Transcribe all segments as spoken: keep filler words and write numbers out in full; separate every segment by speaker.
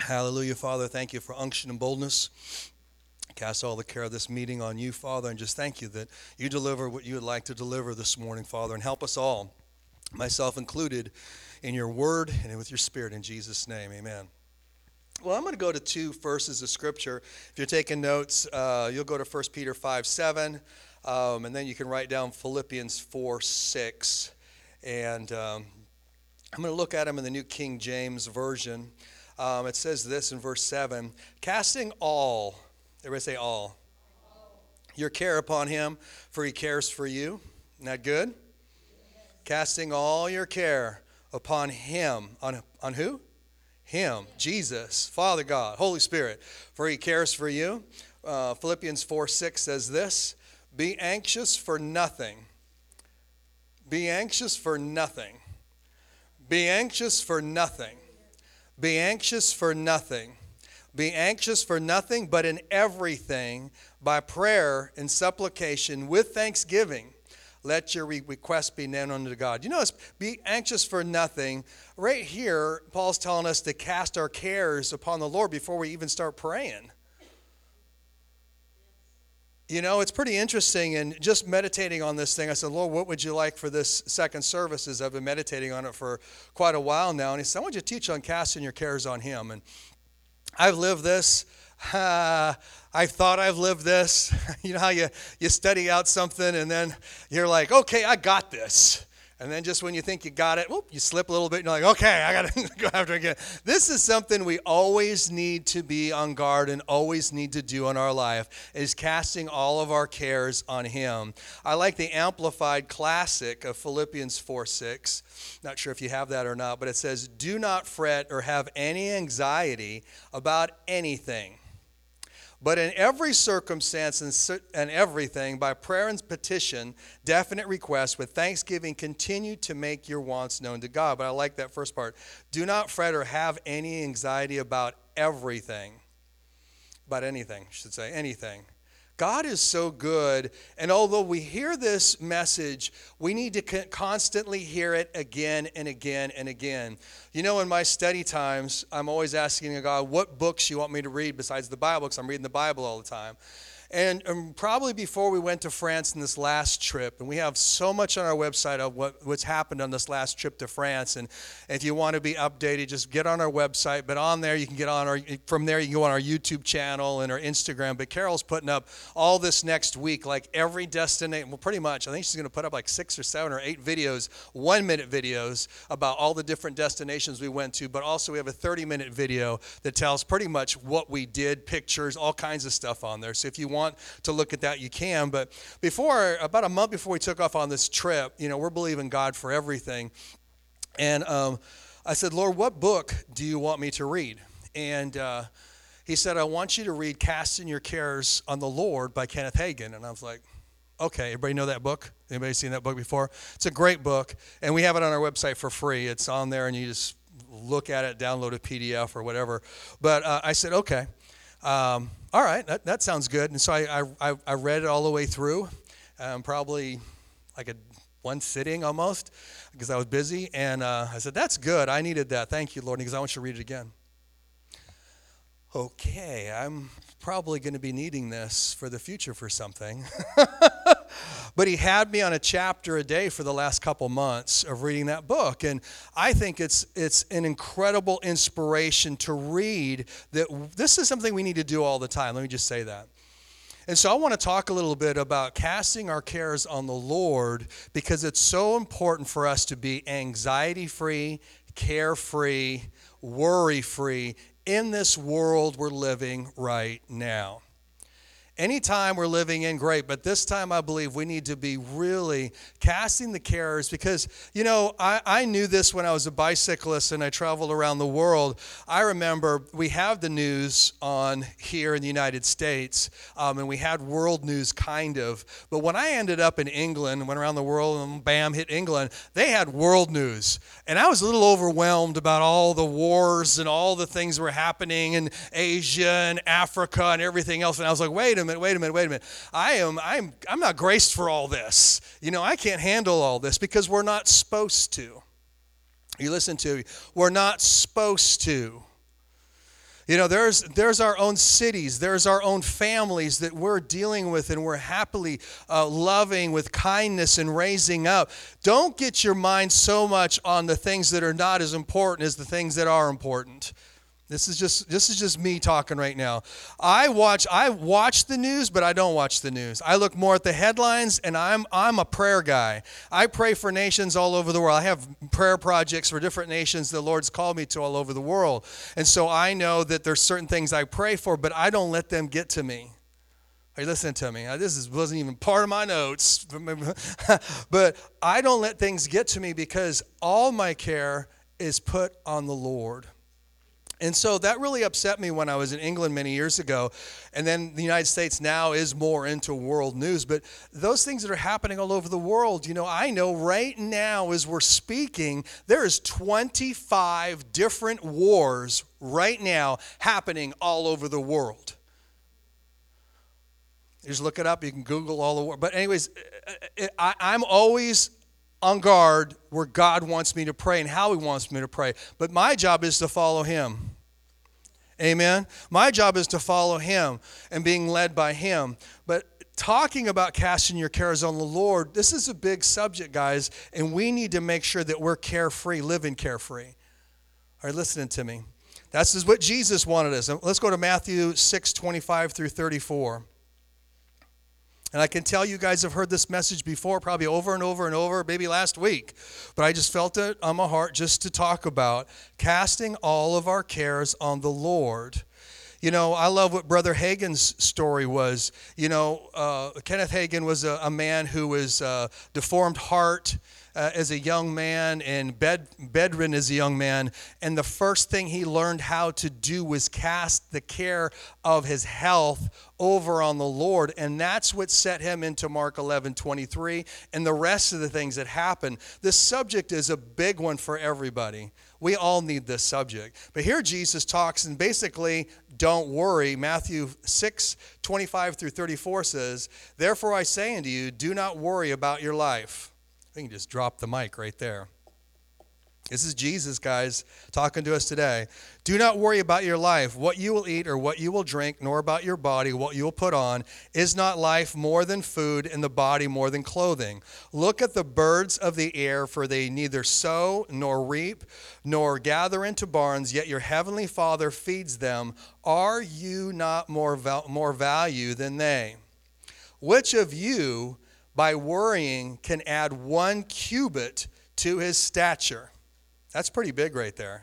Speaker 1: Hallelujah, Father. Thank you for unction and boldness. Cast all the care of this meeting on you, Father, and just thank you that you deliver what you would like to deliver this morning, Father, and help us all, myself included, in your word and with your spirit. In Jesus' name, amen. Well, I'm going to go to two verses of Scripture. If you're taking notes, uh, you'll go to First Peter five seven, um, and then you can write down Philippians four six. And um, I'm going to look at them in the New King James Version. Um, it says this in verse seven, casting all, everybody say all, all, your care upon him, for he cares for you. Isn't that good? Yes. Casting all your care upon him. On, on who? Him, Jesus, Father God, Holy Spirit, for he cares for you. Uh, Philippians four six says this, be anxious for nothing. Be anxious for nothing. Be anxious for nothing. Be anxious for nothing. Be anxious for nothing, but in everything, by prayer and supplication, with thanksgiving, let your requests be known unto God. You notice, be anxious for nothing. Right here, Paul's telling us to cast our cares upon the Lord before we even start praying. You know, it's pretty interesting, and just meditating on this thing, I said, Lord, what would you like for this second service? As I've been meditating on it for quite a while now, and he said, I want you to teach on casting your cares on him. And I've lived this. Uh, I thought I've lived this. You know how you, you study out something, and then you're like, okay, I got this. And then just when you think you got it, whoop, you slip a little bit, and you're like, okay, I got to go after it again. This is something we always need to be on guard and always need to do in our life, is casting all of our cares on him. I like the Amplified Classic of Philippians four six. Not sure if you have that or not, but it says, do not fret or have any anxiety about anything, but in every circumstance and everything, by prayer and petition, definite requests, with thanksgiving, continue to make your wants known to God. But I like that first part. Do not fret or have any anxiety about everything. About anything, I should say, anything. God is so good, and although we hear this message, we need to constantly hear it again and again and again. You know, in my study times, I'm always asking God, what books you want me to read besides the Bible, because I'm reading the Bible all the time. And um, probably before we went to France in this last trip, and we have so much on our website of what, what's happened on this last trip to France, and if you want to be updated, just get on our website. But on there, you can get on our, from there you can go on our YouTube channel and our Instagram. But Carol's putting up all this next week, like every destination, well, pretty much. I think she's going to put up like six or seven or eight videos, one-minute videos about all the different destinations we went to. But also we have a thirty-minute video that tells pretty much what we did, pictures, all kinds of stuff on there. So if you want want to look at that, you can. But before, about a month before we took off on this trip, you know, we're believing God for everything. And um, I said, Lord, what book do you want me to read? And uh, he said, I want you to read Casting Your Cares on the Lord by Kenneth Hagin. And I was like, okay, everybody know that book? Anybody seen that book before? It's a great book, and we have it on our website for free. It's on there, and you just look at it, download a P D F or whatever. But uh, I said, okay. Um, all right, that, that sounds good. And so I, I, I read it all the way through, um, probably like a one sitting almost, because I was busy. And uh, I said, that's good. I needed that. Thank you, Lord, because I want you to read it again. Okay, I'm probably going to be needing this for the future for something. But he had me on a chapter a day for the last couple months of reading that book. And I think it's it's an incredible inspiration to read that this is something we need to do all the time. Let me just say that. And so I want to talk a little bit about casting our cares on the Lord, because it's so important for us to be anxiety-free, carefree, worry-free in this world we're living right now. Anytime we're living in, great, but this time I believe we need to be really casting the cares, because, you know, I, I knew this when I was a bicyclist and I traveled around the world. I remember we have the news on here in the United States, um, and we had world news kind of, but when I ended up in England, went around the world and bam, hit England, they had world news. And I was a little overwhelmed about all the wars and all the things that were happening in Asia and Africa and everything else, and I was like, wait a minute. Wait a minute, wait a minute. I am, I'm, I'm not graced for all this. You know, I can't handle all this, because we're not supposed to. You listen to me. We're not supposed to. You know, there's there's our own cities, there's our own families that we're dealing with and we're happily uh, loving with kindness and raising up. Don't get your mind so much on the things that are not as important as the things that are important. This is just this is just me talking right now. I watch I watch the news, but I don't watch the news. I look more at the headlines, and I'm I'm a prayer guy. I pray for nations all over the world. I have prayer projects for different nations the Lord's called me to all over the world. And so I know that there's certain things I pray for, but I don't let them get to me. Are you listening to me? This is, wasn't even part of my notes. But I don't let things get to me because all my care is put on the Lord. And so that really upset me when I was in England many years ago. And then the United States now is more into world news. But those things that are happening all over the world, you know, I know right now as we're speaking, there is twenty-five different wars right now happening all over the world. You just look it up. You can Google all the war. But anyways, I, I'm always on guard where God wants me to pray and how he wants me to pray. But my job is to follow him. Amen? My job is to follow him and being led by him. But talking about casting your cares on the Lord, this is a big subject, guys, and we need to make sure that we're carefree, living carefree. Are you listening to me? That's just what Jesus wanted us. Let's go to Matthew six, twenty-five through thirty-four. And I can tell you guys have heard this message before, probably over and over and over, maybe last week. But I just felt it on my heart just to talk about casting all of our cares on the Lord. You know, I love what Brother Hagin's story was. You know, uh, Kenneth Hagin was a, a man who was uh, deformed heart uh, as a young man and bed, bedridden as a young man. And the first thing he learned how to do was cast the care of his health over on the Lord. And that's what set him into Mark eleven twenty-three and the rest of the things that happened. This subject is a big one for everybody. We all need this subject. But here Jesus talks and basically, don't worry. Matthew six, twenty-five through thirty-four says, therefore I say unto you, do not worry about your life. I can just drop the mic right there. This is Jesus, guys, talking to us today. Do not worry about your life, what you will eat or what you will drink, nor about your body, what you will put on. Is not life more than food, and the body more than clothing? Look at the birds of the air, for they neither sow nor reap nor gather into barns, yet your heavenly Father feeds them. Are you not more val- more value than they? Which of you, by worrying, can add one cubit to his stature? That's pretty big right there.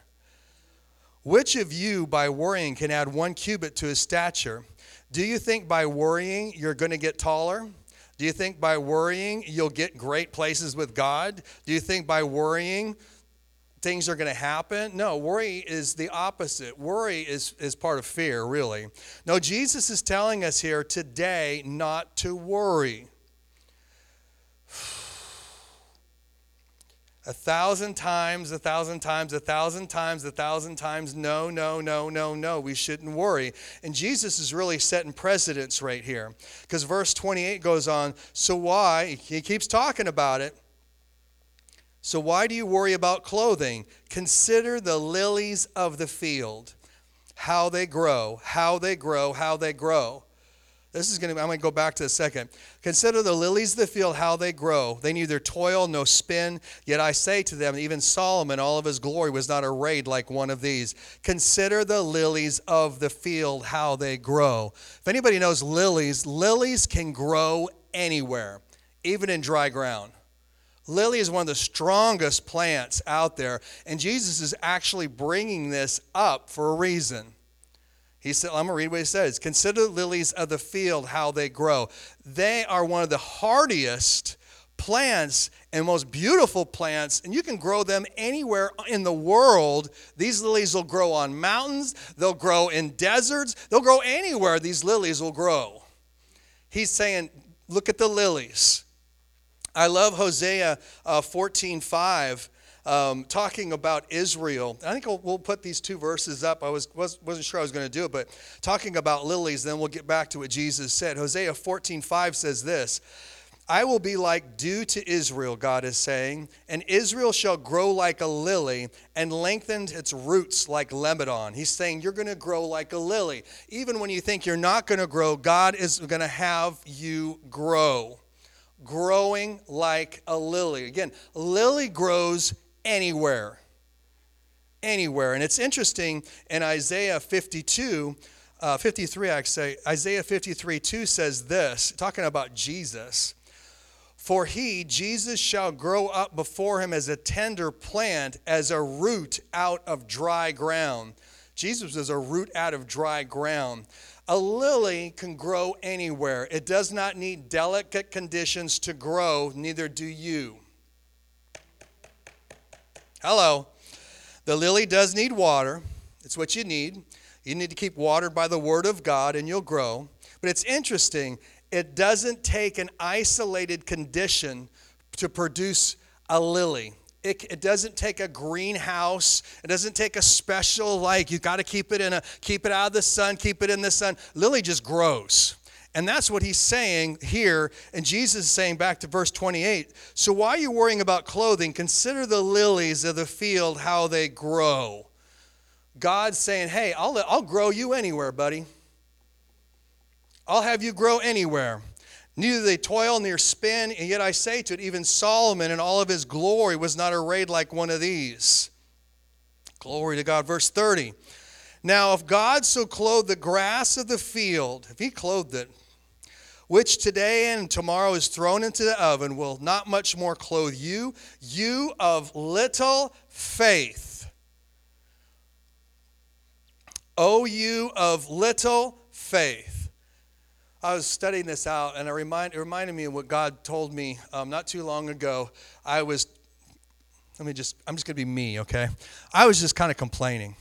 Speaker 1: Which of you, by worrying, can add one cubit to his stature? Do you think by worrying you're going to get taller? Do you think by worrying you'll get great places with God? Do you think by worrying things are going to happen? No, worry is the opposite. Worry is, is part of fear, really. No, Jesus is telling us here today not to worry. A thousand times, a thousand times, a thousand times, a thousand times, no, no, no, no, no, we shouldn't worry. And Jesus is really setting precedents right here. Because verse twenty-eight goes on, so why, he keeps talking about it, so why do you worry about clothing? Consider the lilies of the field, how they grow, how they grow, how they grow. This is going to, I'm going to go back to a second. Consider the lilies of the field, how they grow. They neither toil nor spin. Yet I say to them, even Solomon, all of his glory was not arrayed like one of these. Consider the lilies of the field, how they grow. If anybody knows lilies, lilies can grow anywhere, even in dry ground. Lily is one of the strongest plants out there. And Jesus is actually bringing this up for a reason. He said, I'm going to read what he says. Consider the lilies of the field, how they grow. They are one of the hardiest plants and most beautiful plants, and you can grow them anywhere in the world. These lilies will grow on mountains. They'll grow in deserts. They'll grow anywhere. These lilies will grow. He's saying, look at the lilies. I love Hosea uh, fourteen five. Um, talking about Israel. I think we'll, we'll put these two verses up. I was, was, wasn't sure I was going to do it, but talking about lilies, then we'll get back to what Jesus said. Hosea fourteen five says this, I will be like dew to Israel, God is saying, and Israel shall grow like a lily and lengthen its roots like Lebanon. He's saying you're going to grow like a lily. Even when you think you're not going to grow, God is going to have you grow. Growing like a lily. Again, a lily grows anywhere. Anywhere. And it's interesting in Isaiah fifty-two, uh, fifty-three, I say, Isaiah fifty-three two says this, talking about Jesus. For he, Jesus, shall grow up before him as a tender plant, as a root out of dry ground. Jesus is a root out of dry ground. A lily can grow anywhere. It does not need delicate conditions to grow, neither do you. Hello. The lily does need water. It's what you need. You need to keep watered by the word of God and you'll grow. But it's interesting. It doesn't take an isolated condition to produce a lily. It, it doesn't take a greenhouse. It doesn't take a special, like, you got to keep it in a, keep it out of the sun, keep it in the sun. Lily just grows. And that's what he's saying here. And Jesus is saying back to verse twenty-eight, so why are you worrying about clothing? Consider the lilies of the field, how they grow. God's saying, hey, I'll, I'll grow you anywhere, buddy. I'll have you grow anywhere. Neither they toil nor spin, and yet I say to it, even Solomon in all of his glory was not arrayed like one of these. Glory to God. Verse thirty. Now if God so clothed the grass of the field, if he clothed it, which today and tomorrow is thrown into the oven, will not much more clothe you, you of little faith. O you of little faith. I was studying this out, and it, remind, it reminded me of what God told me um, not too long ago. I was, let me just, I'm just going to be me, okay? I was just kind of complaining.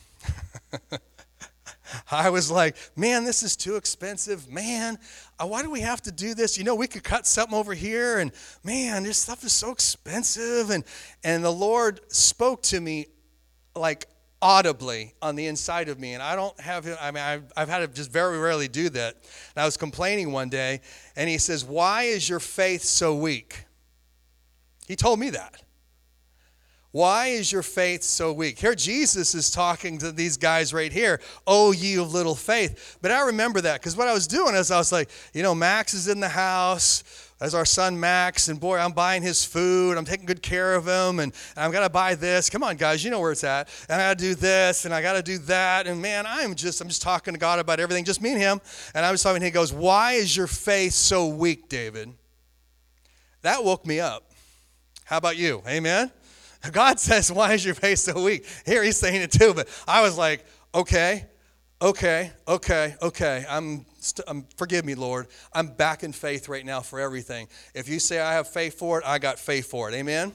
Speaker 1: I was like, man, this is too expensive. Man, uh, why do we have to do this? You know, we could cut something over here, and man, this stuff is so expensive. And, and the Lord spoke to me like audibly on the inside of me, and I don't have him. I mean, I've, I've had to just very rarely do that. And I was complaining one day, and he says, why is your faith so weak? He told me that. Why is your faith so weak? Here Jesus is talking to these guys right here. Oh, ye of little faith. But I remember that because what I was doing is I was like, you know, Max is in the house. As our son Max, and boy, I'm buying his food. I'm taking good care of him, and, and I've got to buy this. Come on, guys, you know where it's at. And I got to do this, and I got to do that. And man, I'm just, I'm just talking to God about everything, just me and him. And I was talking, and he goes, why is your faith so weak, David? That woke me up. How about you? Amen? God says, why is your faith so weak? Here he's saying it too, but I was like, okay, okay, okay, okay. I'm, st- I'm, forgive me, Lord. I'm back in faith right now for everything. If you say I have faith for it, I got faith for it. Amen?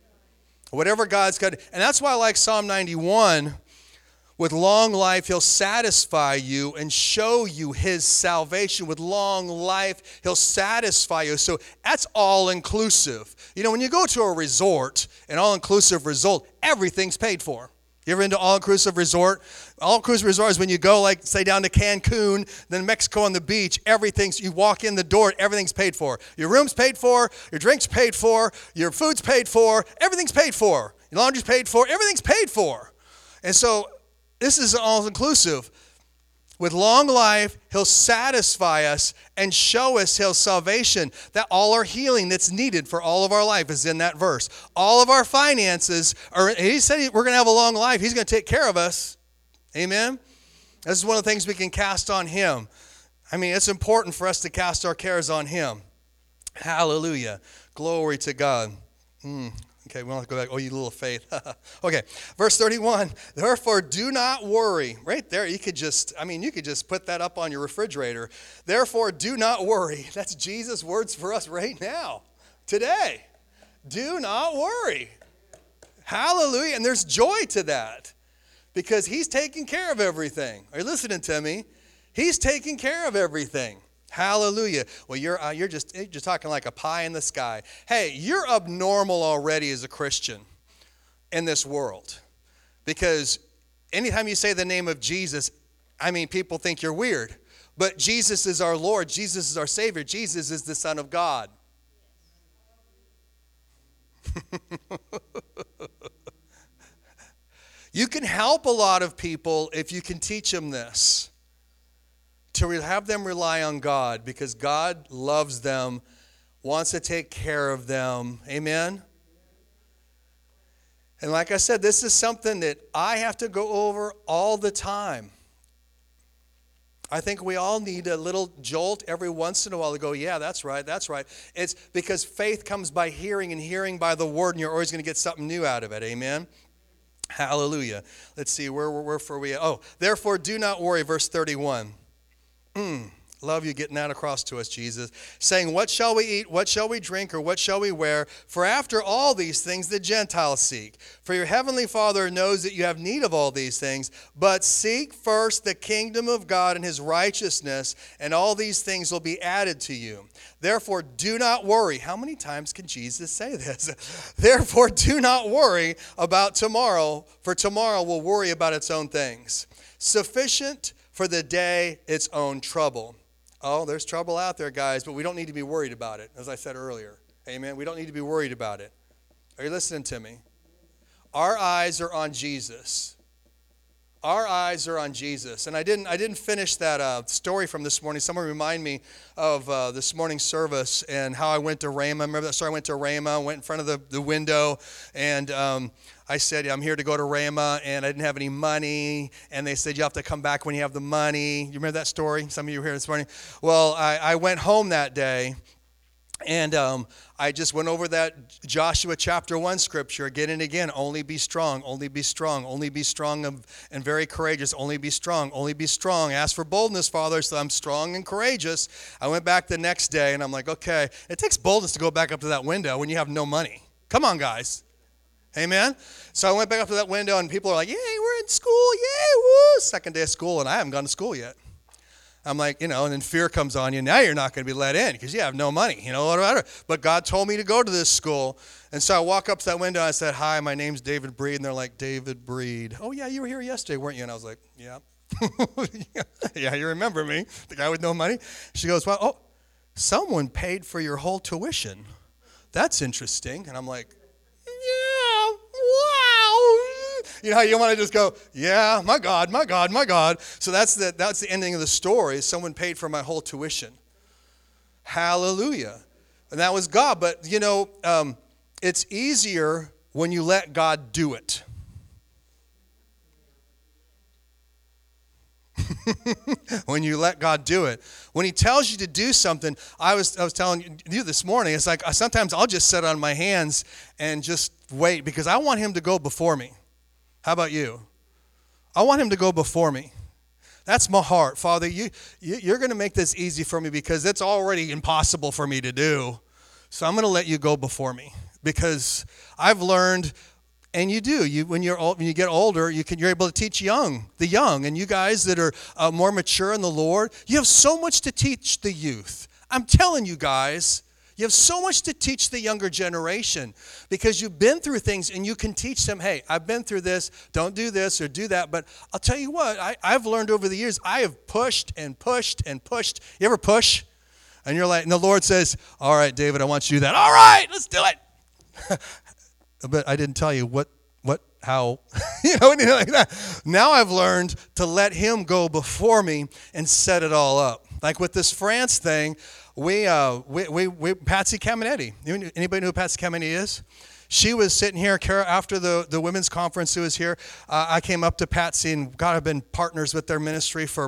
Speaker 1: Whatever God's got. And that's why I like Psalm ninety-one. With long life, he'll satisfy you and show you his salvation. With long life, he'll satisfy you. So that's all-inclusive. You know, when you go to a resort, an all-inclusive resort, everything's paid for. You ever into all-inclusive resort? All-inclusive resort is when you go, like, say, down to Cancun, then Mexico on the beach, everything's, you walk in the door, everything's paid for. Your room's paid for, your drink's paid for, your food's paid for, everything's paid for. Your laundry's paid for, everything's paid for. And so this is all-inclusive. With long life, he'll satisfy us and show us his salvation. That all our healing that's needed for all of our life is in that verse. All of our finances are, he said we're going to have a long life. He's going to take care of us. Amen? This is one of the things we can cast on him. I mean, it's important for us to cast our cares on him. Hallelujah. Glory to God. Mm. Okay, we don't have to go back. Oh, you little faith. Okay, verse thirty-one. Therefore, do not worry. Right there, you could just, I mean, you could just put that up on your refrigerator. Therefore, do not worry. That's Jesus' words for us right now, today. Do not worry. Hallelujah. And there's joy to that because he's taking care of everything. Are you listening to me? He's taking care of everything. Hallelujah. Well, you're uh, you're just you're just talking like a pie in the sky. Hey, you're abnormal already as a Christian in this world. Because anytime you say the name of Jesus, I mean, people think you're weird. But Jesus is our Lord. Jesus is our Savior. Jesus is the Son of God. You can help a lot of people if you can teach them this. To have them rely on God, because God loves them, wants to take care of them. Amen? And like I said, this is something that I have to go over all the time. I think we all need a little jolt every once in a while to go, yeah, that's right, that's right. It's because faith comes by hearing, and hearing by the word, and you're always going to get something new out of it. Amen? Hallelujah. Let's see, where where where we at? Oh, therefore do not worry, verse thirty-one. Mm, love you getting that across to us, Jesus. Saying, what shall we eat? What shall we drink? Or what shall we wear? For after all these things the Gentiles seek. For your heavenly Father knows that you have need of all these things. But seek first the kingdom of God and his righteousness, and all these things will be added to you. Therefore, do not worry. How many times can Jesus say this? Therefore, do not worry about tomorrow, for tomorrow will worry about its own things. Sufficient for the day its own trouble. Oh, there's trouble out there, guys, but we don't need to be worried about it, as I said earlier. Amen? We don't need to be worried about it. Are you listening to me? Our eyes are on Jesus. Our eyes are on Jesus. And I didn't I didn't finish that uh, story from this morning. Someone remind me of uh, this morning's service and how I went to Rhema. Remember that story? I went to Rhema, went in front of the, the window, and um, I said, I'm here to go to Rhema, and I didn't have any money. And they said, you have to come back when you have the money. You remember that story? Some of you were here this morning. Well, I, I went home that day. And um, I just went over that Joshua chapter one scripture again and again. Only be strong, only be strong, only be strong and, and very courageous. Only be strong, only be strong. Ask for boldness, Father, so I'm strong and courageous. I went back the next day, and I'm like, okay, it takes boldness to go back up to that window when you have no money. Come on, guys. Amen? So I went back up to that window, and people are like, yay, we're in school, yay, woo. Second day of school, and I haven't gone to school yet. I'm like, you know, and then fear comes on you. Now you're not going to be let in because you have no money, you know, whatever. But God told me to go to this school. And so I walk up to that window. And I said, hi, my name's David Breed. And they're like, David Breed. Oh, yeah, you were here yesterday, weren't you? And I was like, yeah. Yeah, you remember me, the guy with no money. She goes, well, oh, someone paid for your whole tuition. That's interesting. And I'm like, yeah, wow. You know how you want to just go, yeah, my God, my God, my God. So that's the that's the ending of the story. Someone paid for my whole tuition. Hallelujah. And that was God. But, you know, um, it's easier when you let God do it. When you let God do it. When he tells you to do something, I was I was telling you this morning, it's like sometimes I'll just sit on my hands and just wait because I want him to go before me. How about you? I want him to go before me. That's my heart. Father, you, you, you're going to make this easy for me because it's already impossible for me to do. So I'm going to let you go before me because I've learned, and you do, you when you're old, when you get older, you can, you're able to teach young, the young, and you guys that are uh, more mature in the Lord, you have so much to teach the youth. I'm telling you guys, you have so much to teach the younger generation because you've been through things and you can teach them, hey, I've been through this, don't do this or do that. But I'll tell you what, I, I've learned over the years, I have pushed and pushed and pushed. You ever push? And you're like, and the Lord says, all right, David, I want you to do that. All right, let's do it. But I didn't tell you what, what, how, you know, anything like that. Now I've learned to let him go before me and set it all up. Like with this France thing, We, uh, we, we, we, Patsy Camenetti. Anybody know who Patsy Camenetti is? She was sitting here after the, the women's conference who was here. Uh, I came up to Patsy, and God, I've been partners with their ministry for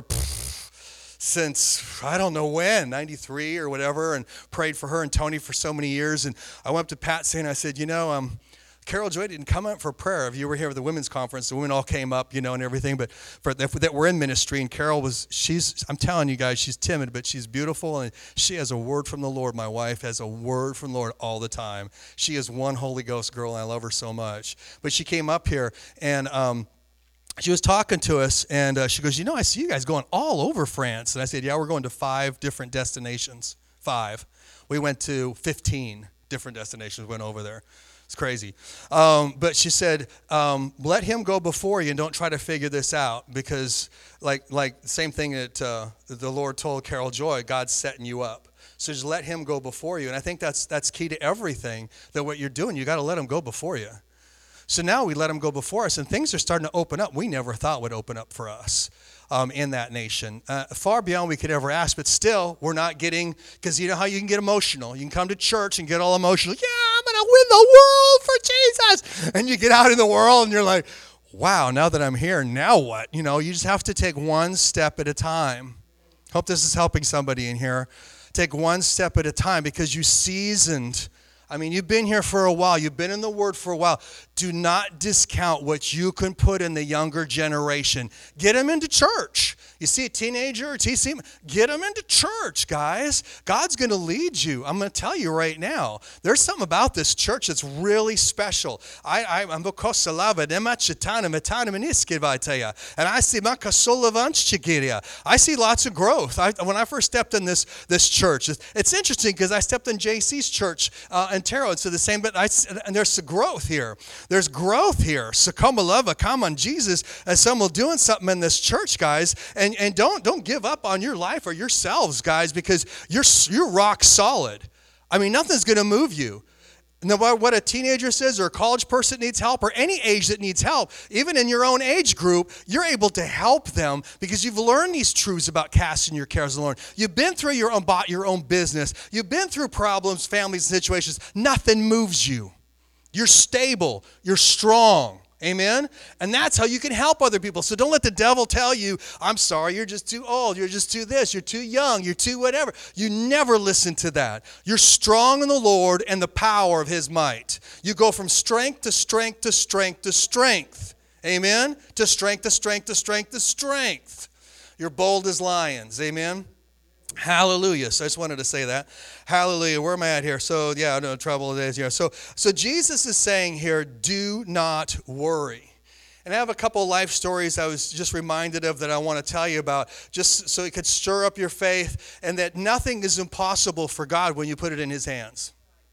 Speaker 1: pff, since, I don't know when, ninety-three or whatever, and prayed for her and Tony for so many years. And I went up to Patsy, and I said, you know, um, Carol Joy didn't come up for prayer. If you were here at the women's conference, the women all came up, you know, and everything. But for that, that we're in ministry, and Carol was, she's, I'm telling you guys, she's timid, but she's beautiful, and she has a word from the Lord. My wife has a word from the Lord all the time. She is one Holy Ghost girl, and I love her so much. But she came up here, and um, she was talking to us, and uh, she goes, you know, I see you guys going all over France. And I said, yeah, we're going to five different destinations. Five. We went to fifteen different destinations, went over there. It's crazy. Um, but she said, um, let him go before you and don't try to figure this out because like like same thing that uh, the Lord told Carol Joy, God's setting you up. So just let him go before you. And I think that's that's key to everything, that what you're doing, you got to let him go before you. So now we let him go before us, and things are starting to open up we never thought would open up for us um, in that nation. Uh, far beyond we could ever ask, but still we're not getting, because you know how you can get emotional. You can come to church and get all emotional. Yeah, I'm going to win the world for Jesus. And you get out in the world and you're like, wow, now that I'm here, now what? You know, you just have to take one step at a time. Hope this is helping somebody in here. Take one step at a time, because you seasoned. I mean, you've been here for a while. You've been in the Word for a while. Do not discount what you can put in the younger generation. Get them into church. You see a teenager, a T C, get them into church, guys. God's going to lead you. I'm going to tell you right now. There's something about this church that's really special. I, I, I'm and I see I see lots of growth. I, when I first stepped in this this church, it's, it's interesting because I stepped in J C's church uh, in Tarot. It's the same, but I, and there's some growth here. There's growth here. So come love, come on Jesus, and someone doing something in this church, guys. And and don't don't give up on your life or yourselves, guys, because you're you're rock solid. I mean, nothing's going to move you. No matter what a teenager says, or a college person needs help, or any age that needs help, even in your own age group, you're able to help them because you've learned these truths about casting your cares on the Lord. You've been through your own your own business. You've been through problems, families, and situations. Nothing moves you. You're stable. You're strong. Amen? And that's how you can help other people. So don't let the devil tell you, I'm sorry, you're just too old, you're just too this, you're too young, you're too whatever. You never listen to that. You're strong in the Lord and the power of his might. You go from strength to strength to strength to strength. Amen? To strength to strength to strength to strength. You're bold as lions. Amen? Hallelujah. So I just wanted to say that. Hallelujah. Where am I at here? So yeah, no trouble days here. So so Jesus is saying here, do not worry. And I have a couple of life stories I was just reminded of that I want to tell you about, just so it could stir up your faith, and that nothing is impossible for God when you put it in his hands.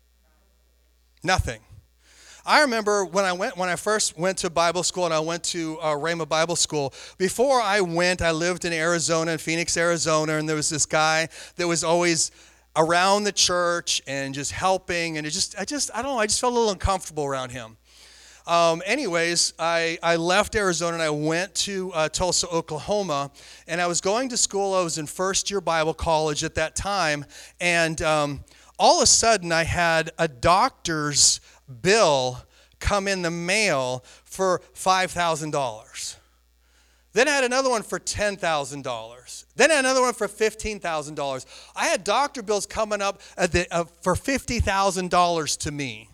Speaker 1: Nothing. I remember when I went, when I first went to Bible school, and I went to uh, Rhema Bible School. Before I went, I lived in Arizona, in Phoenix, Arizona, and there was this guy that was always around the church and just helping, and it just, I just, I don't know, I just felt a little uncomfortable around him. Um, anyways, I, I left Arizona and I went to uh, Tulsa, Oklahoma, and I was going to school. I was in first year Bible college at that time, and um, all of a sudden I had a doctor's bill come in the mail for five thousand dollars. Then I had another one for ten thousand dollars. Then I had another one for fifteen thousand dollars. I had doctor bills coming up at the, uh, for fifty thousand dollars to me.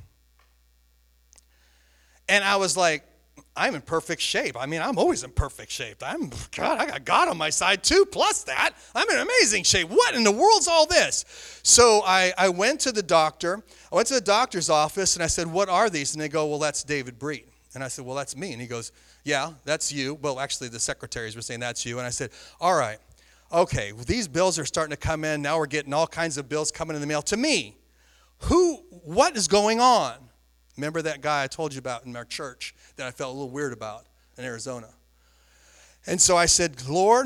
Speaker 1: And I was like, I'm in perfect shape. I mean, I'm always in perfect shape. I'm, God, I got God on my side too, plus that. I'm in amazing shape. What in the world's all this? So I, I went to the doctor. I went to the doctor's office, and I said, what are these? And they go, well, that's David Breed. And I said, well, that's me. And he goes, yeah, that's you. Well, actually, the secretaries were saying that's you. And I said, all right, okay, well, these bills are starting to come in. Now we're getting all kinds of bills coming in the mail to me. Who, what is going on? Remember that guy I told you about in our church that I felt a little weird about in Arizona? And so I said, Lord,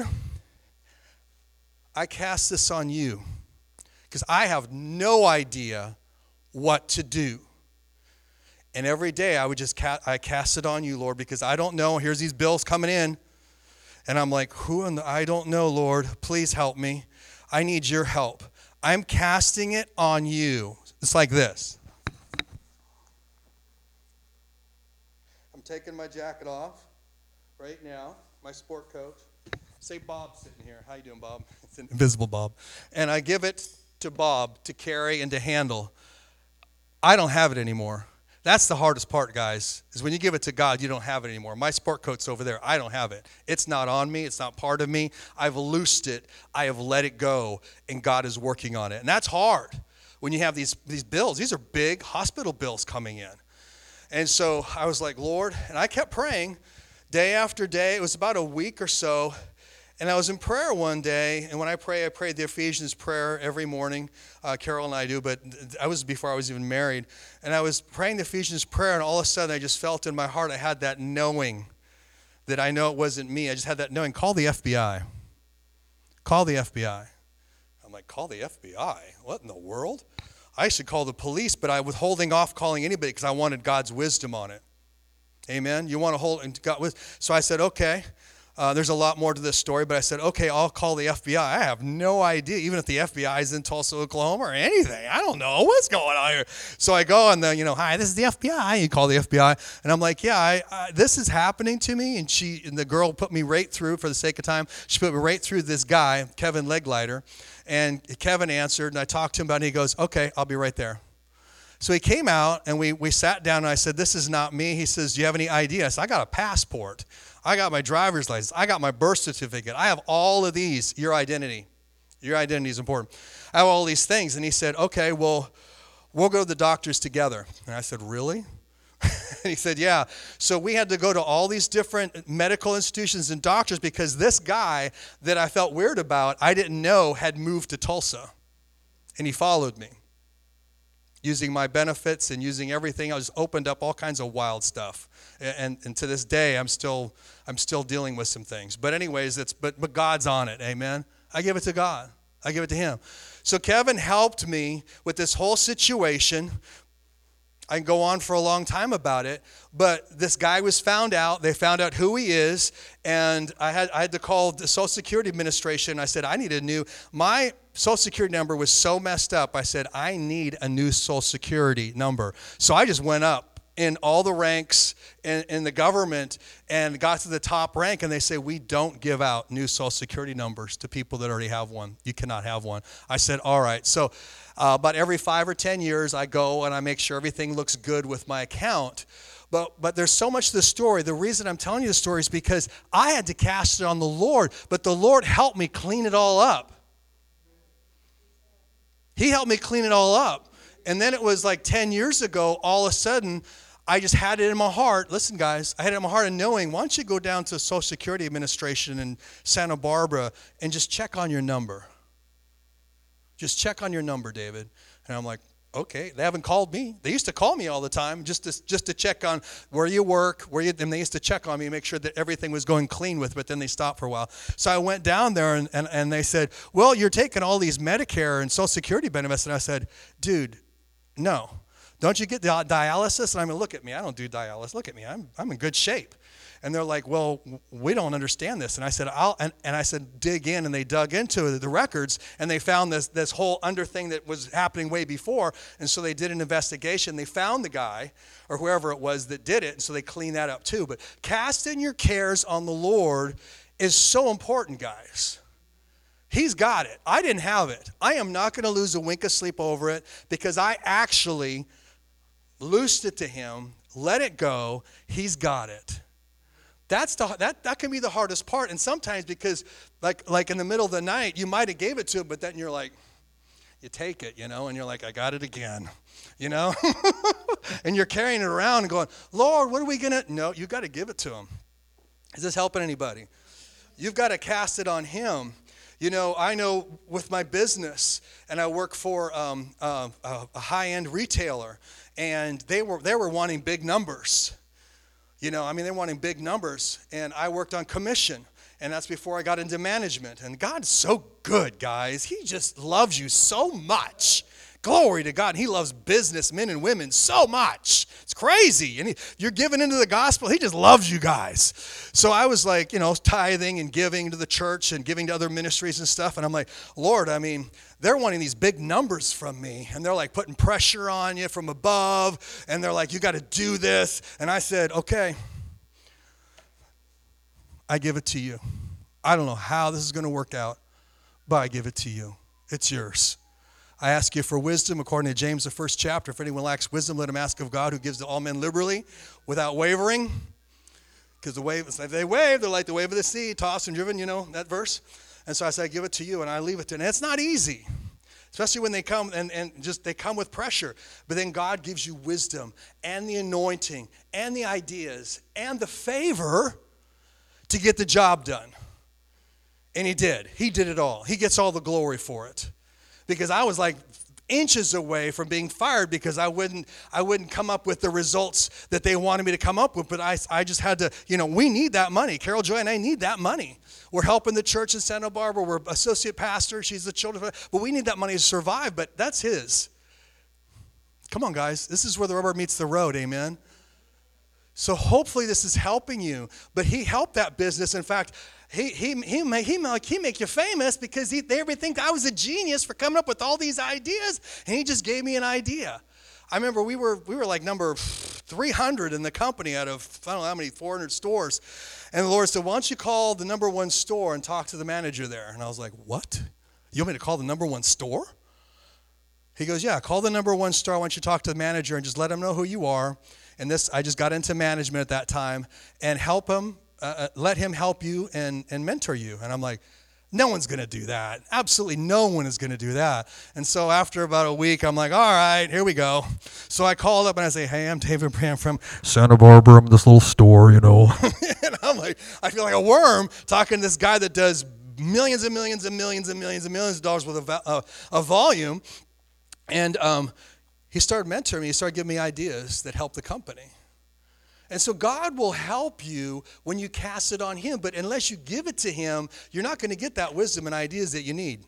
Speaker 1: I cast this on you because I have no idea what to do. And every day I would just cast, I cast it on you, Lord, because I don't know. Here's these bills coming in. And I'm like, who in the, I don't know, Lord. Please help me. I need your help. I'm casting it on you. It's like this. Taking my jacket off right now, my sport coat. Say Bob's sitting here. How you doing, Bob? It's an invisible Bob. And I give it to Bob to carry and to handle. I don't have it anymore. That's the hardest part, guys, is when you give it to God, you don't have it anymore. My sport coat's over there. I don't have it. It's not on me. It's not part of me. I've loosed it. I have let it go, and God is working on it. And that's hard when you have these, these bills. These are big hospital bills coming in. And so I was like, Lord, and I kept praying day after day. It was about a week or so. And I was in prayer one day. And when I pray, I prayed the Ephesians prayer every morning. Uh, Carol and I do, but I was before I was even married. And I was praying the Ephesians prayer, and all of a sudden I just felt in my heart, I had that knowing that I know it wasn't me. I just had that knowing. Call the F B I. Call the F B I. I'm I'm like, call the F B I? What in the world? I should call the police, but I was holding off calling anybody because I wanted God's wisdom on it. Amen? You want to hold, and God, so I said, okay. Uh, there's a lot more to this story, but I said, okay, I'll call the F B I. I have no idea, even if the F B I is in Tulsa, Oklahoma, or anything. I don't know what's going on here. So I go and then, you know, hi, this is the F B I. You call the F B I, and I'm like, yeah, I, I, this is happening to me. And she, and the girl put me right through, for the sake of time, she put me right through this guy, Kevin Leglighter, and Kevin answered, and I talked to him about it, and he goes, okay, I'll be right there. So he came out, and we we sat down, and I said, this is not me. He says, do you have any I D? I said, I got a passport. I got my driver's license. I got my birth certificate. I have all of these. Your identity. Your identity is important. I have all these things. And he said, okay, well, we'll go to the doctors together. And I said, really? And he said, yeah. So we had to go to all these different medical institutions and doctors because this guy that I felt weird about, I didn't know had moved to Tulsa. And he followed me. Using my benefits and using everything, I just opened up all kinds of wild stuff, and, and to this day, I'm still I'm still dealing with some things. But anyways, it's but but God's on it, amen. I give it to God. I give it to Him. So Kevin helped me with this whole situation. I can go on for a long time about it, but this guy was found out. They found out who he is, and I had I had to call the Social Security Administration. I said, I need a new, my Social Security number was so messed up. I said, I need a new Social Security number. So I just went up in all the ranks in, in the government and got to the top rank, and they say, we don't give out new Social Security numbers to people that already have one. You cannot have one. I said, all right. So uh, about every five or ten years, I go and I make sure everything looks good with my account. But but there's so much to the story. The reason I'm telling you the story is because I had to cast it on the Lord, but the Lord helped me clean it all up. He helped me clean it all up. And then it was like ten years ago, all of a sudden, I just had it in my heart. Listen, guys, I had it in my heart of knowing, why don't you go down to Social Security Administration in Santa Barbara and just check on your number. Just check on your number, David. And I'm like, okay, they haven't called me. They used to call me all the time just to, just to check on where you work, where you, and they used to check on me and make sure that everything was going clean with, but then they stopped for a while. So I went down there and, and, and they said, well, you're taking all these Medicare and Social Security benefits. And I said, dude, no. Don't you get dialysis? And I'm like, look at me. I don't do dialysis. Look at me. I'm I'm in good shape. And they're like, well, we don't understand this. And I said, I'll, and, and I said, dig in. And they dug into the records, and they found this, this whole under thing that was happening way before. And so they did an investigation. They found the guy, or whoever it was that did it, and so they cleaned that up too. But casting your cares on the Lord is so important, guys. He's got it. I didn't have it. I am not going to lose a wink of sleep over it because I actually loosed it to Him, let it go. He's got it. That's the, that, that can be the hardest part. And sometimes because like like in the middle of the night, you might have gave it to him, but then you're like, you take it, you know, and you're like, I got it again, you know. And you're carrying it around and going, Lord, what are we going to? No, you got to give it to Him. Is this helping anybody? You've got to cast it on Him. You know, I know with my business, and I work for um, uh, a high-end retailer, and they were they were wanting big numbers. You know, I mean, they're wanting big numbers, and I worked on commission, and that's before I got into management. And God's so good, guys. He just loves you so much. Glory to God. And He loves businessmen and women so much. It's crazy. And he, you're giving into the gospel. He just loves you guys. So I was like, you know, tithing and giving to the church and giving to other ministries and stuff. And I'm like, Lord, I mean, they're wanting these big numbers from me. And they're like putting pressure on you from above. And they're like, you got to do this. And I said, okay, I give it to you. I don't know how this is going to work out, but I give it to you. It's yours. I ask you for wisdom according to James, the first chapter. If anyone lacks wisdom, let him ask of God, who gives to all men liberally without wavering. Because the wave, if they wave, they're like the wave of the sea, tossed and driven, you know, that verse. And so I say, I give it to you, and I leave it to you. And it's not easy, especially when they come and, and just they come with pressure. But then God gives you wisdom and the anointing and the ideas and the favor to get the job done. And He did. He did it all. He gets all the glory for it. Because I was like inches away from being fired because I wouldn't I wouldn't come up with the results that they wanted me to come up with. But I, I just had to, you know, we need that money. Carol Joy and I need that money. We're helping the church in Santa Barbara. We're associate pastor. She's the children. But we need that money to survive. But that's his. Come on, guys. This is where the rubber meets the road. Amen. So hopefully this is helping you. But he helped that business. In fact, He he he make he make he make you famous because he they would think I was a genius for coming up with all these ideas, and he just gave me an idea. I remember we were we were like number three hundred in the company out of I don't know how many four hundred stores, and the Lord said, "Why don't you call the number one store and talk to the manager there?" And I was like, "What? You want me to call the number one store?" He goes, "Yeah, call the number one store. I want you to talk to the manager and just let him know who you are." And this I just got into management at that time and help him. Uh, let him help you and, and mentor you. And I'm like, no one's going to do that. Absolutely no one is going to do that. And so after about a week, I'm like, all right, here we go. So I called up and I say, hey, I'm David Brand from Santa Barbara. I'm this little store, you know. And I'm like, I feel like a worm talking to this guy that does millions and millions and millions and millions and millions of dollars worth of, uh, of volume. And um, he started mentoring me. He started giving me ideas that helped the company. And so God will help you when you cast it on him. But unless you give it to him, you're not going to get that wisdom and ideas that you need.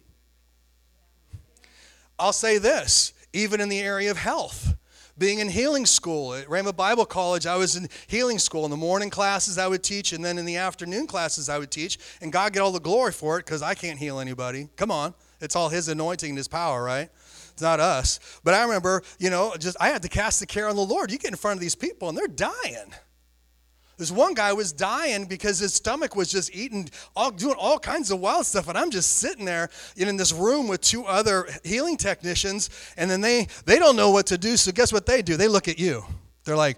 Speaker 1: I'll say this, even in the area of health. Being in healing school at Rhema Bible College, I was in healing school. In the morning classes I would teach, and then in the afternoon classes I would teach. And God get all the glory for it because I can't heal anybody. Come on. It's all his anointing and his power, right? It's not us. But I remember, you know, just I had to cast the care on the Lord. You get in front of these people, and they're dying. This one guy was dying because his stomach was just eating, all, doing all kinds of wild stuff. And I'm just sitting there in this room with two other healing technicians, and then they, they don't know what to do. So guess what they do? They look at you. They're like,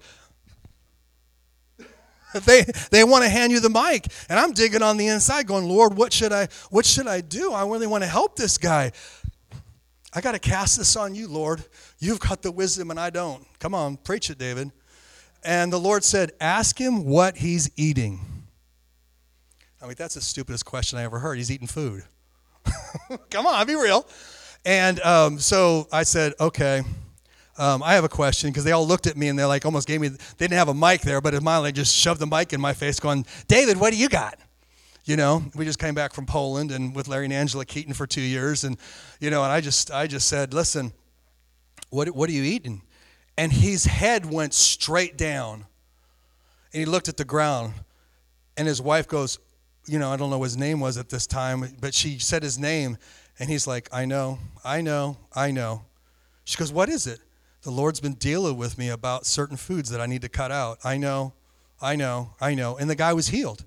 Speaker 1: they they want to hand you the mic. And I'm digging on the inside going, Lord, what should I what should I do? I really want to help this guy. I got to cast this on you, Lord. You've got the wisdom and I don't. Come on, preach it, David. And the Lord said, ask him what he's eating. I mean, that's the stupidest question I ever heard. He's eating food. Come on, be real. And um, so I said, okay, um, I have a question, because they all looked at me and they like almost gave me, they didn't have a mic there, but in my like just shoved the mic in my face going, David, what do you got? You know, we just came back from Poland and with Larry and Angela Keaton for two years. And, you know, and I just I just said, listen, what what are you eating? And his head went straight down. And he looked at the ground. And his wife goes, you know, I don't know what his name was at this time, but she said his name. And he's like, I know, I know, I know. She goes, what is it? The Lord's been dealing with me about certain foods that I need to cut out. I know, I know, I know. And the guy was healed.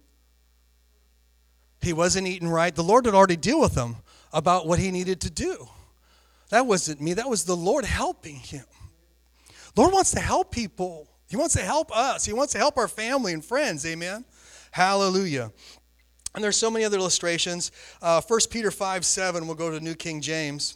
Speaker 1: He wasn't eating right. The Lord had already dealt with him about what he needed to do. That wasn't me. That was the Lord helping him. Lord wants to help people. He wants to help us. He wants to help our family and friends. Amen. Hallelujah. And there's so many other illustrations. Uh, First Peter five seven, we'll go to New King James.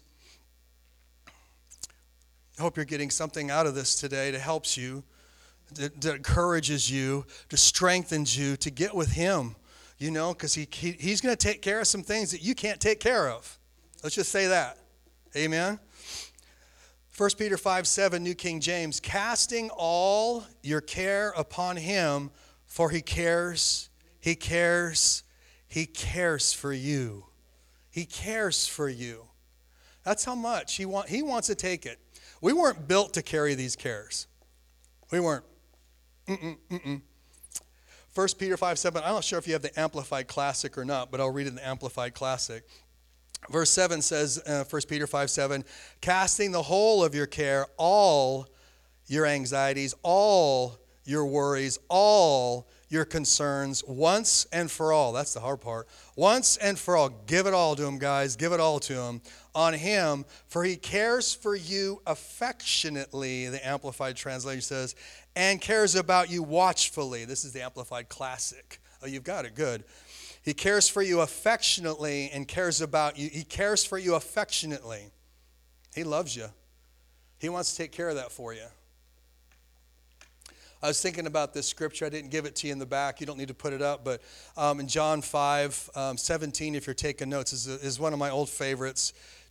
Speaker 1: I hope you're getting something out of this today that helps you, that, that encourages you, that strengthens you to get with him. You know, because he, he he's going to take care of some things that you can't take care of. Let's just say that. Amen. First Peter five seven, New King James. Casting all your care upon him, for he cares, he cares, he cares for you. He cares for you. That's how much he want. He wants to take it. We weren't built to carry these cares. We weren't. Mm-mm, mm-mm. First Peter five seven, I'm not sure if you have the Amplified Classic or not, but I'll read it in the Amplified Classic. Verse seven says, uh, First Peter five seven, casting the whole of your care, all your anxieties, all your worries, all your concerns, once and for all. That's the hard part. Once and for all. Give it all to him, guys. Give it all to him. On him, for he cares for you affectionately, the Amplified Translation says, and cares about you watchfully. This is the Amplified Classic. Oh, you've got it. Good. He cares for you affectionately and cares about you. He cares for you affectionately. He loves you. He wants to take care of that for you. I was thinking about this scripture. I didn't give it to you in the back. You don't need to put it up. But um, in John five seventeen, if you're taking notes, is, is one of my old favorites.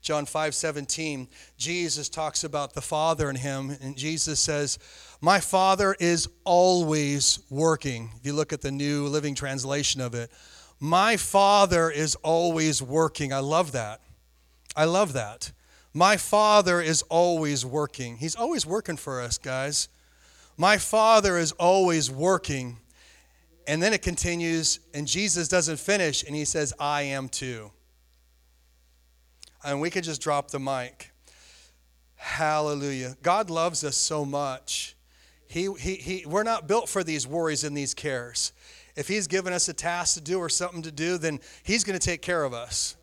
Speaker 1: John five seventeen, Jesus talks about the Father and him, and Jesus says, my Father is always working. If you look at the New Living Translation of it, my Father is always working. I love that. I love that. My Father is always working. He's always working for us, guys. My Father is always working. And then it continues, and Jesus doesn't finish, and he says, I am too. And we can just drop the mic. Hallelujah. God loves us so much. He, he, he, we're not built for these worries and these cares. If he's given us a task to do or something to do, then he's going to take care of us.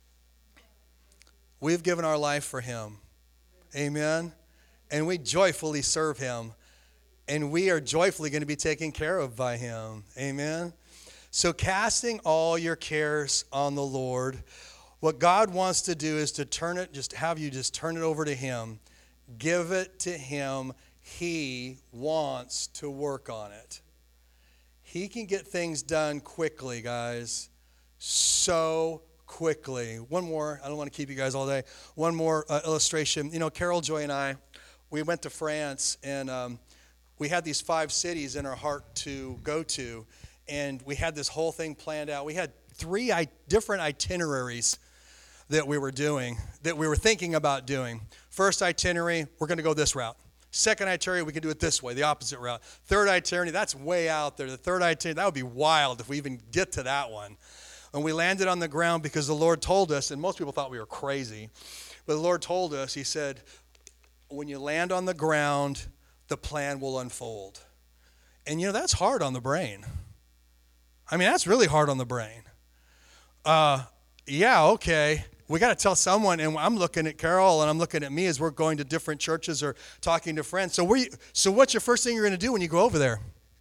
Speaker 1: We've given our life for him. Amen. And we joyfully serve him. And we are joyfully going to be taken care of by him. Amen. So casting all your cares on the Lord. What God wants to do is to turn it, just have you just turn it over to him. Give it to him. He wants to work on it. He can get things done quickly, guys. So quickly. One more. I don't want to keep you guys all day. One more uh, illustration. You know, Carol, Joy, and I, we went to France, and um, we had these five cities in our heart to go to, and we had this whole thing planned out. We had three I- different itineraries that we were doing, that we were thinking about doing. First itinerary, we're going to go this route. Second itinerary, we can do it this way, the opposite route. Third itinerary, that's way out there. The third itinerary, that would be wild if we even get to that one. And we landed on the ground because the Lord told us, and most people thought we were crazy, but the Lord told us, he said, when you land on the ground, the plan will unfold. And you know, that's hard on the brain. I mean, that's really hard on the brain. Uh, yeah, okay. We got to tell someone, and I'm looking at Carol, and I'm looking at me as we're going to different churches or talking to friends. So, we, so what's your first thing you're going to do when you go over there?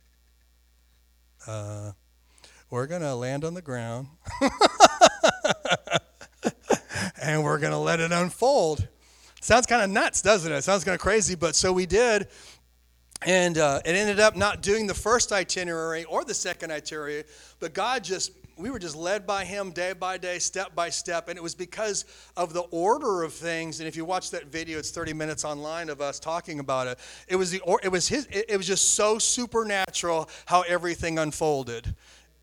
Speaker 1: Uh, we're going to land on the ground, and we're going to let it unfold. Sounds kind of nuts, doesn't it? Sounds kind of crazy, but so we did. And uh, it ended up not doing the first itinerary or the second itinerary, but God just, we were just led by him day by day, step by step, and it was because of the order of things. And if you watch that video, it's thirty minutes online of us talking about it. It was the, or, it was his, it, it was just so supernatural how everything unfolded.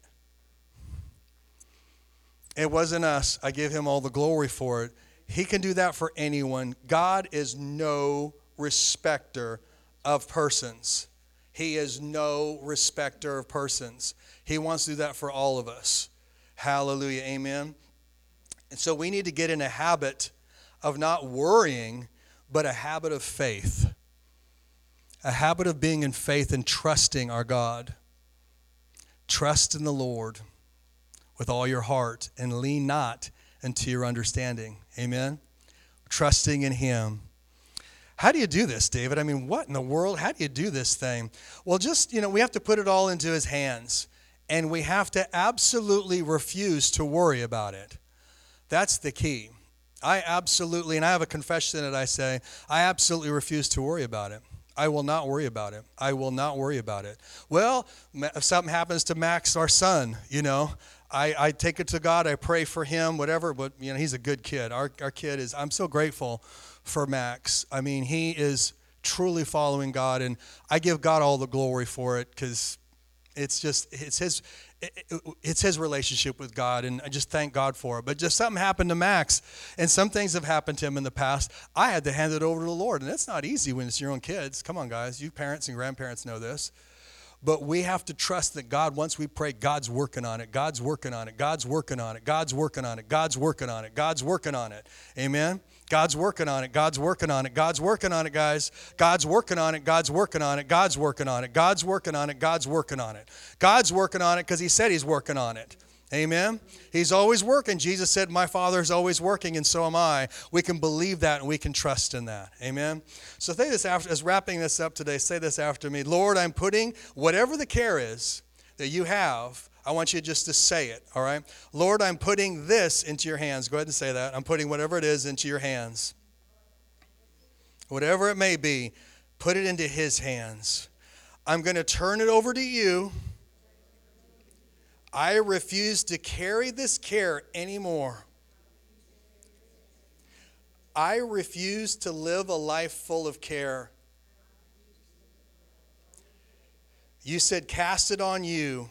Speaker 1: It wasn't us. I give him all the glory for it. He can do that for anyone. God is no respecter of persons. He is no respecter of persons. He wants to do that for all of us. Hallelujah. Amen. And so we need to get in a habit of not worrying, but a habit of faith. A habit of being in faith and trusting our God. Trust in the Lord with all your heart and lean not into your understanding. Amen. Trusting in him. How do you do this, David? I mean, what in the world? How do you do this thing? Well, just, you know, we have to put it all into his hands. And we have to absolutely refuse to worry about it. That's the key. I absolutely, and I have a confession that I say, I absolutely refuse to worry about it. I will not worry about it. I will not worry about it. Well, if something happens to Max, our son, you know, I, I take it to God. I pray for him, whatever. But, you know, he's a good kid. Our, our kid is, I'm so grateful for Max. I mean, he is truly following God, and I give God all the glory for it because it's just, it's his, it's his relationship with God, and I just thank God for it. But just something happened to Max, and some things have happened to him in the past. I had to hand it over to the Lord, and that's not easy when it's your own kids. Come on, guys. You parents and grandparents know this. But we have to trust that God, once we pray, God's working on it. God's working on it. God's working on it. God's working on it. God's working on it. God's working on it. Amen? God's working on it. God's working on it. God's working on it, guys. God's working on it. God's working on it. God's working on it. God's working on it. God's working on it. God's working on it because he said he's working on it. Amen? He's always working. Jesus said, my Father is always working, and so am I. We can believe that, and we can trust in that. Amen? So say this after, as wrapping this up today, say this after me. Lord, I'm putting whatever the care is that you have, I want you just to say it, all right? Lord, I'm putting this into your hands. Go ahead and say that. I'm putting whatever it is into your hands. Whatever it may be, put it into his hands. I'm going to turn it over to you. I refuse to carry this care anymore. I refuse to live a life full of care. You said, cast it on you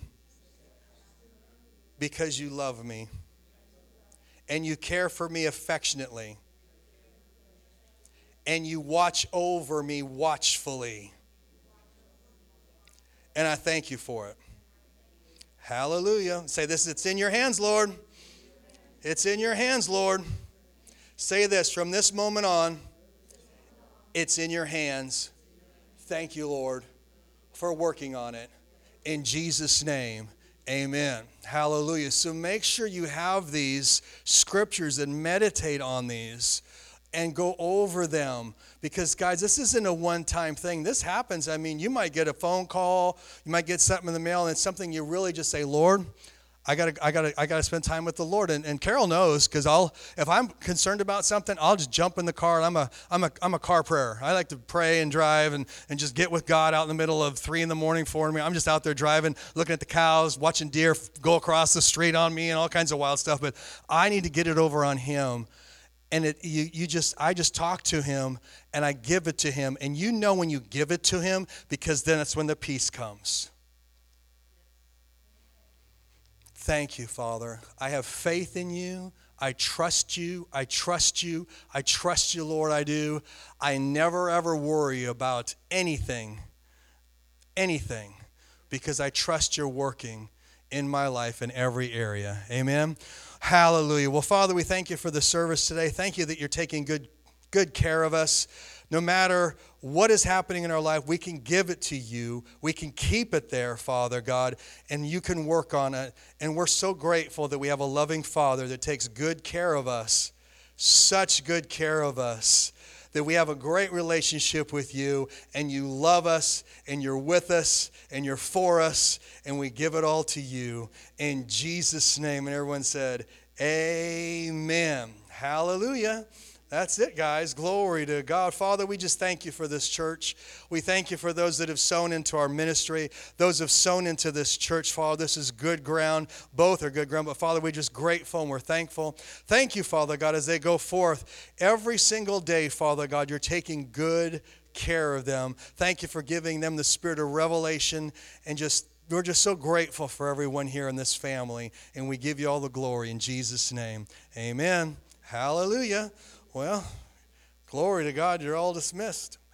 Speaker 1: because you love me and you care for me affectionately and you watch over me watchfully. And I thank you for it. Hallelujah. Say this, it's in your hands, Lord. It's in your hands, Lord. Say this, from this moment on, it's in your hands. Thank you, Lord, for working on it. In Jesus' name, amen. Hallelujah. So make sure you have these scriptures and meditate on these and go over them. Because, guys, this isn't a one-time thing. This happens. I mean, you might get a phone call. You might get something in the mail, and it's something you really just say, Lord, I gotta, I gotta, I gotta spend time with the Lord. And, and Carol knows, because I'll, if I'm concerned about something, I'll just jump in the car. And I'm a, I'm a, I'm a car prayer. I like to pray and drive and, and just get with God out in the middle of three in the morning, four in the morning. I'm just out there driving, looking at the cows, watching deer go across the street on me, and all kinds of wild stuff. But I need to get it over on Him. And it, you, you just, I just talk to Him and I give it to Him. And you know when you give it to Him, because then it's when the peace comes. Thank you, Father. I have faith in you. I trust you. I trust you. I trust you, Lord, I do. I never, ever worry about anything, anything, because I trust you're working in my life in every area. Amen. Hallelujah. Well, Father, we thank you for the service today. Thank you that you're taking good, good care of us. No matter what is happening in our life, we can give it to you. We can keep it there, Father God, and you can work on it. And we're so grateful that we have a loving Father that takes good care of us, such good care of us, that we have a great relationship with you, and you love us, and you're with us, and you're for us, and we give it all to you in Jesus' name. And everyone said, amen. Hallelujah. That's it, guys. Glory to God. Father, we just thank you for this church. We thank you for those that have sown into our ministry, those who have sown into this church. Father, this is good ground. Both are good ground. But, Father, we're just grateful and we're thankful. Thank you, Father God, as they go forth every single day, Father God, you're taking good care of them. Thank you for giving them the spirit of revelation, and just we're just so grateful for everyone here in this family, and we give you all the glory in Jesus' name. Amen. Hallelujah. Well, glory to God, you're all dismissed.